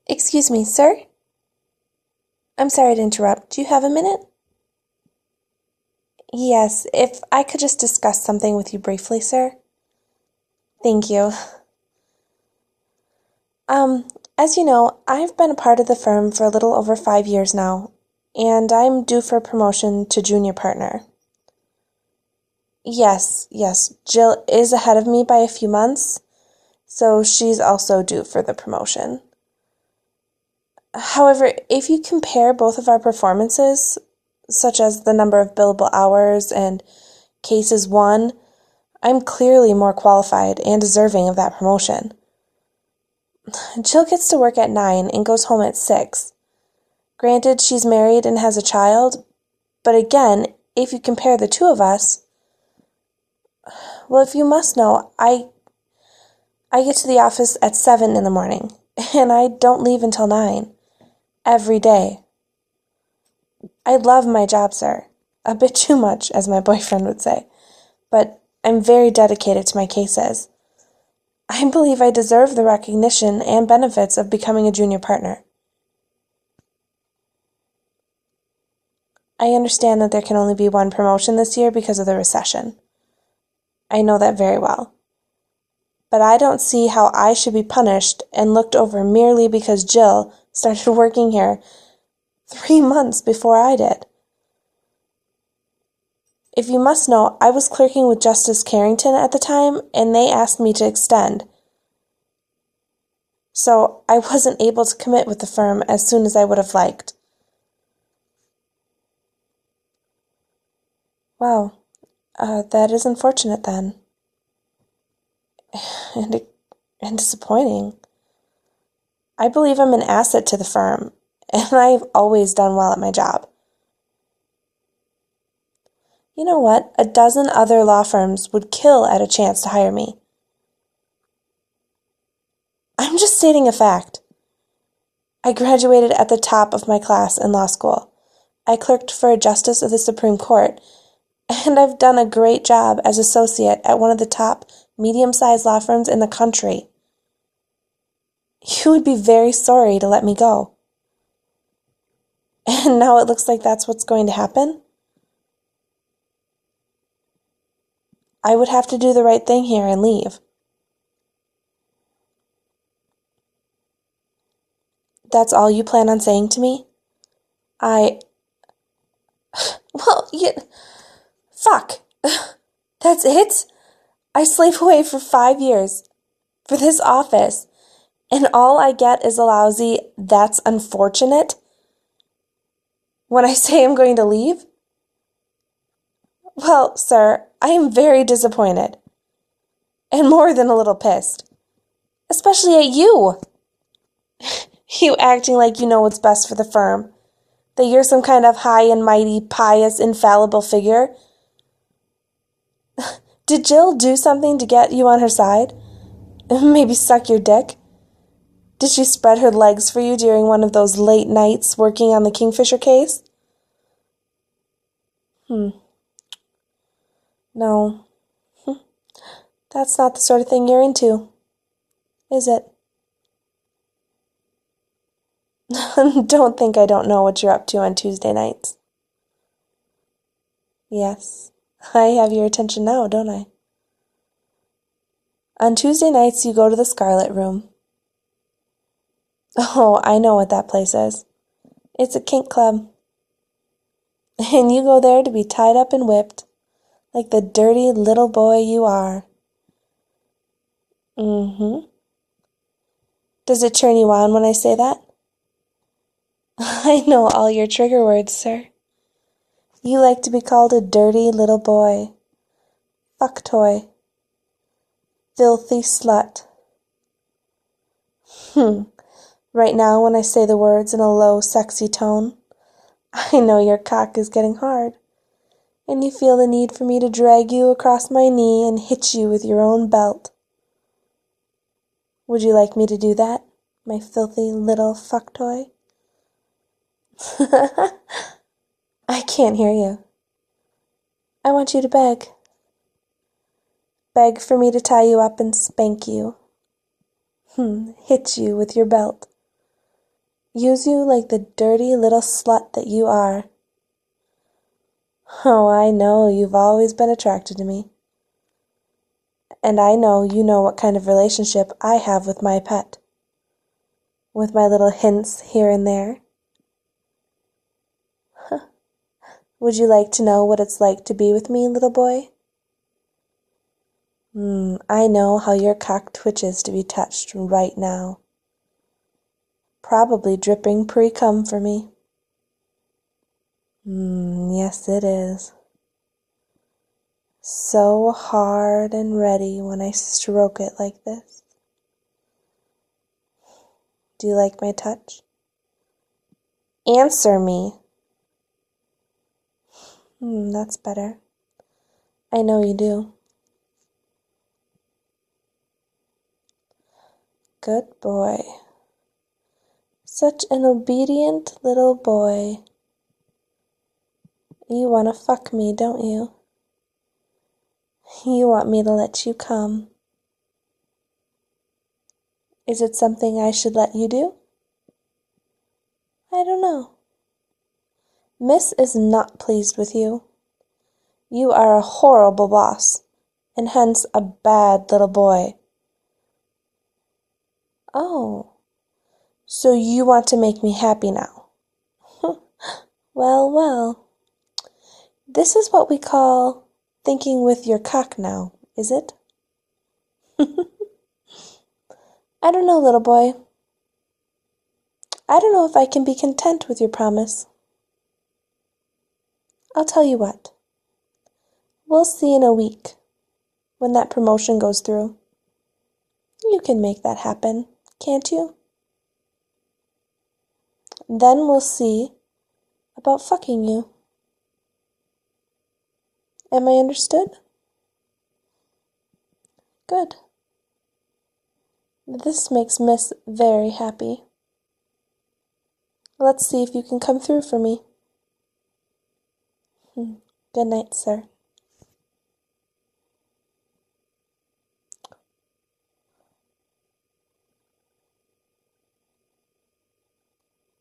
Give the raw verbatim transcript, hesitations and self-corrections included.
Excuse me, sir? I'm sorry to interrupt. Do you have a minute? Yes, if I could just discuss something with you briefly, sir. Thank you. Um, as you know, I've been a part of the firm for a little over five years now, and I'm due for promotion to junior partner. Yes, yes, Jill is ahead of me by a few months, so she's also due for the promotion. However, if you compare both of our performances, such as the number of billable hours and cases won, I'm clearly more qualified and deserving of that promotion. Jill gets to work at nine and goes home at six. Granted, she's married and has a child, but again, if you compare the two of us, well, if you must know, I I get to the office at seven in the morning, and I don't leave until nine, every day. I love my job, sir. A bit too much, as my boyfriend would say, but I'm very dedicated to my cases. I believe I deserve the recognition and benefits of becoming a junior partner. I understand that there can only be one promotion this year because of the recession. I know that very well. But I don't see how I should be punished and looked over merely because Jill started working here three months before I did. If you must know, I was clerking with Justice Carrington at the time, and they asked me to extend. So I wasn't able to commit with the firm as soon as I would have liked. Wow, uh, that is unfortunate then. And, and disappointing. I believe I'm an asset to the firm, and I've always done well at my job. You know what? A dozen other law firms would kill at a chance to hire me. I'm just stating a fact. I graduated at the top of my class in law school. I clerked for a justice of the Supreme Court, and I've done a great job as associate at one of the top medium-sized law firms in the country. You would be very sorry to let me go. And now it looks like that's what's going to happen? I would have to do the right thing here and leave. That's all you plan on saying to me? I... Well, you... Fuck. That's it? I slave away for five years for this office, and all I get is a lousy, "that's unfortunate" when I say I'm going to leave? Well, sir, I am very disappointed, and more than a little pissed, especially at you. You acting like you know what's best for the firm, that you're some kind of high and mighty, pious, infallible figure. Did Jill do something to get you on her side? Maybe suck your dick? Did she spread her legs for you during one of those late nights working on the Kingfisher case? Hmm. No. That's not the sort of thing you're into, is it? Don't think I don't know what you're up to on Tuesday nights. Yes, I have your attention now, don't I? On Tuesday nights, you go to the Scarlet Room. Oh, I know what that place is. It's a kink club. And you go there to be tied up and whipped, like the dirty little boy you are. Mm-hmm. Does it turn you on when I say that? I know all your trigger words, sir. You like to be called a dirty little boy, fuck toy, filthy slut. Hmm. Right now, when I say the words in a low, sexy tone, I know your cock is getting hard, and you feel the need for me to drag you across my knee and hit you with your own belt. Would you like me to do that, my filthy little fuck toy? I can't hear you. I want you to beg. Beg for me to tie you up and spank you. Hmm, hit you with your belt. use you like the dirty little slut that you are. Oh, I know you've always been attracted to me. And I know you know what kind of relationship I have with my pet. With my little hints here and there. Would you like to know what it's like to be with me, little boy? Hmm, I know how your cock twitches to be touched right now. Probably dripping pre-cum for me. Hmm, yes it is. So hard and ready when I stroke it like this. Do you like my touch? Answer me. Hmm, that's better. I know you do. Good boy. Such an obedient little boy. You want to fuck me, don't you? You want me to let you come. Is it something I should let you do? I don't know. Miss is not pleased with you. You are a horrible boss, and hence a bad little boy. Oh, so you want to make me happy now? Well, well. This is what we call thinking with your cock now, is it? I don't know, little boy. I don't know if I can be content with your promise. I'll tell you what. We'll see in a week, when that promotion goes through. You can make that happen, can't you? Then we'll see about fucking you. Am I understood? Good. This makes Miss very happy. Let's see if you can come through for me. Good night, sir.